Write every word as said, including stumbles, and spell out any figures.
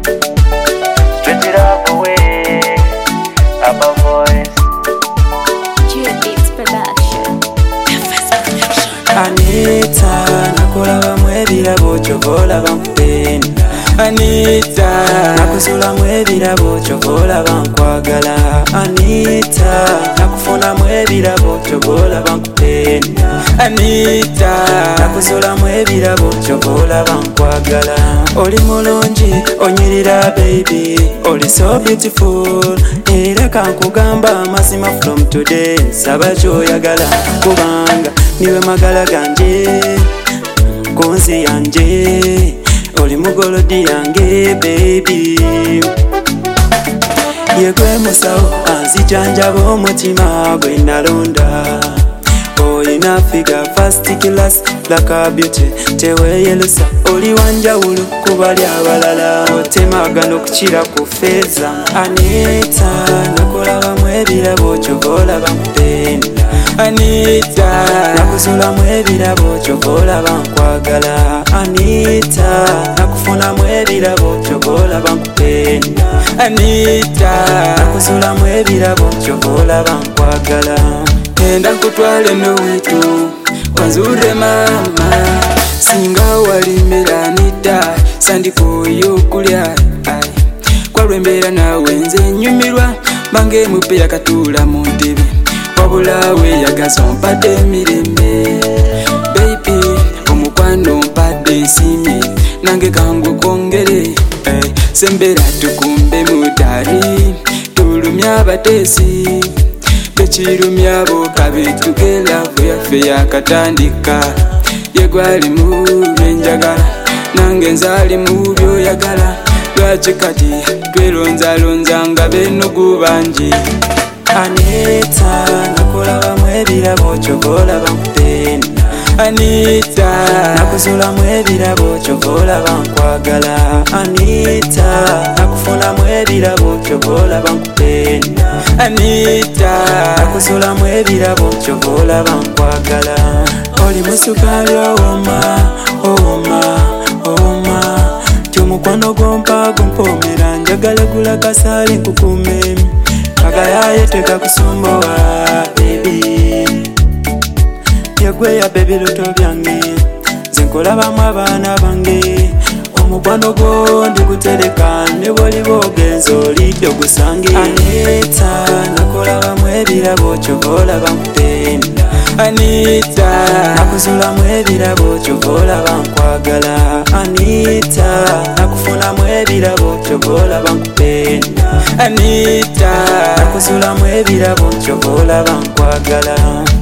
Stretch it up away. Upper voice. Beats Production. Anita, nakulaba mwebirabo chovola bampenda. Anita, nakusula mwebirabo chovola bankwagala. Anita, nakufuna mwebirabo chovola bankupenda. Anita, nakusula mwebirabo chovola bankwagala. Oli mulungi onyirira baby, oli so beautiful. Era kankugamba mazima from today, nsaba kyoyagala kubanga niwe magala ganje kunzi yanje, oli mugolodi yange baby. Yegwe musawo anzijanjaba omutima gwe nalonda. Oyina figure first class like a beauty, teweyelusa oli wanjawulo kubali abalala, otemagana okukira ku feeza. Anita, nakulaba mwebirabo kyovola bankupenda. Anita, nakuzula mwebirabo kyovola bankwagala. Anita, nakufuna mwebirabo kyovola bankupenda. Anita, nakuzula mwebirabo kyovola bankwagala. Enda nkutwale nowitu wanzure mama, singa walimera Anita sandikoyo kulya kwalwembera nawe nze nyumirwa bange mupe yakatula mu ntebe wabula we yagaza ompadde emirembe. Baby omukwano mpadde nsimye nange kangu kwongere sembera tukumbe mudari tulumya abateesi tekirumya bo kabitugera yaffe yakatandika. Yegwali mu byenjagala nange nzali mu byoyagala, lwaki kati tweronzalonza nga benogu bangi. Anita, nakulaba mwebirabo kyovola bankupenda. Anita, nakuzula mwebirabo kyovola bankwagala. Anita, nakufuna mwebirabo kyovola bankupenda. Anita, nakuzula mwebirabo kyovola bankwagala. Oli musukali owoma, owoma, owoma, kyomukwano gwompa gumpomera, njagala gula kasale nkukume, agayaye tekakusumbuwa baby. Yegwe ya baby luto byange, nze nkolabamu abaana bange. Omukwano gwo ndigutereka ne bwoli bwogenza olidde ogusange. Anita, nakulaba mwebirabo kyovola bankupenda. Anita, nakuzula mwebirabo kyovola bankwagala. Anita, nakufuna mwebirabo kyovola bankupenda. Anita, nakuzula mwebirabo kyovola bankwagala.